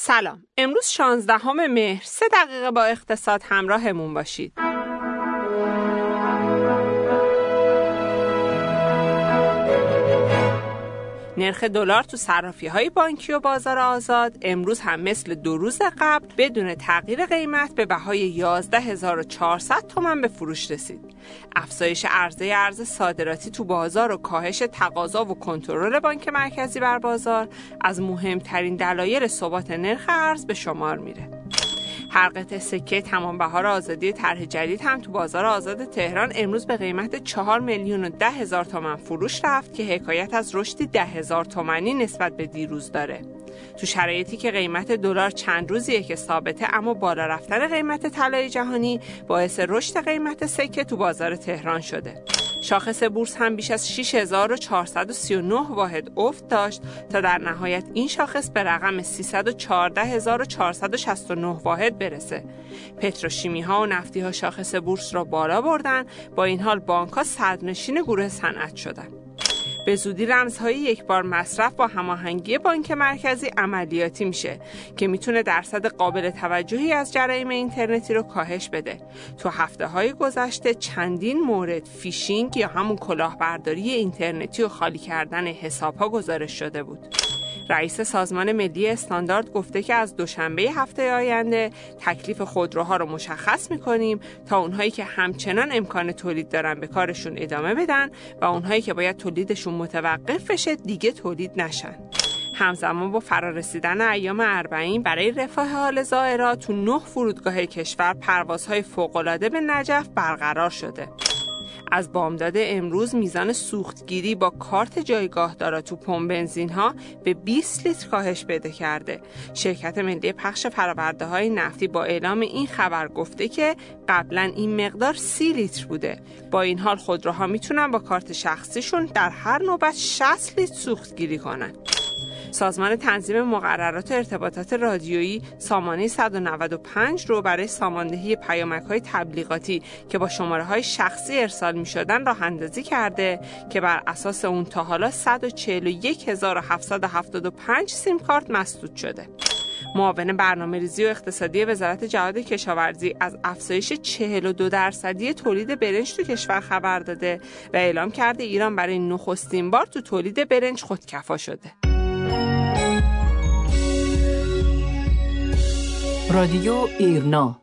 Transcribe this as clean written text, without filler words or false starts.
سلام. امروز 16 مهر 3 دقیقه با اقتصاد همراهمون باشید. نرخ دلار تو صرافی‌های بانکی و بازار آزاد امروز هم مثل 2 روز قبل بدون تغییر قیمت به بهای 11400 تومان به فروش رسید. افزایش عرضه ارز صادراتی تو بازار و کاهش تقاضا و کنترل بانک مرکزی بر بازار از مهمترین دلایل ثبات نرخ ارز به شمار میره. هر قطعه سکه تمام بهار آزادی طرح جدید هم تو بازار آزاد تهران امروز به قیمت 4,010,000 تومان فروش رفت که حکایت از رشدی 10,000 تومانی نسبت به دیروز داره. تو شرایطی که قیمت دلار چند روزیه که ثابته، اما بالا رفتن قیمت طلای جهانی باعث رشد قیمت سکه تو بازار تهران شده. شاخص بورس هم بیش از 6439 واحد افت داشت تا در نهایت این شاخص به رقم 314469 واحد برسه. پتروشیمی ها و نفتی ها شاخص بورس را بالا بردن، با این حال بانک ها صدرنشین گروه صنعت شدن. به زودی رمزهای یک بار مصرف با هماهنگی بانک مرکزی عملیاتی میشه که میتونه درصد قابل توجهی از جرایم اینترنتی رو کاهش بده. تو هفته‌های گذشته چندین مورد فیشینگ یا همون کلاهبرداری اینترنتی و خالی کردن حساب‌ها گزارش شده بود. رئیس سازمان ملی استاندارد گفته که از دوشنبه هفته آینده تکلیف خودروها رو مشخص می‌کنیم تا اونهایی که همچنان امکان تولید دارن به کارشون ادامه بدن و اونهایی که باید تولیدشون متوقف بشه دیگه تولید نشن. همزمان با فرارسیدن ایام اربعین برای رفاه حال زائران تو 9 فرودگاه کشور پروازهای فوق‌العاده به نجف برقرار شده. از بامداد امروز میزان سوختگیری با کارت جایگاهدارا تو پمپ بنزین‌ها به 20 لیتر کاهش پیدا کرده. شرکت ملی پخش فرآورده‌های نفتی با اعلام این خبر گفته که قبلا این مقدار 30 لیتر بوده. با این حال خودروها میتونن با کارت شخصیشون در هر نوبت 60 لیتر سوختگیری کنن. سازمان تنظیم مقررات و ارتباطات رادیویی سامانه 195 رو برای ساماندهی پیامک‌های تبلیغاتی که با شماره‌های شخصی ارسال می‌شدن راه اندازی کرده که بر اساس اون تا حالا 141,775 سیم کارت مسدود شده. معاون برنامه‌ریزی و اقتصادی وزارت جهاد کشاورزی از افزایش 42% تولید برنج تو کشور خبر داده و اعلام کرده ایران برای نخستین بار تو تولید برنج خودکفا شده. رادیو ایرنا